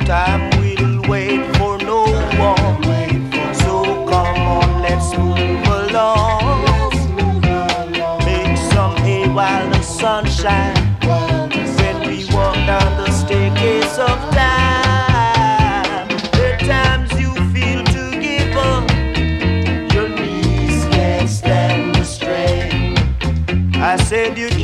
Time will wait for no one. So come on, let's move along. Make some hay while the sun shines. When we walk down the staircase of time, the times you feel to give up, your knees can't stand the strain. I said you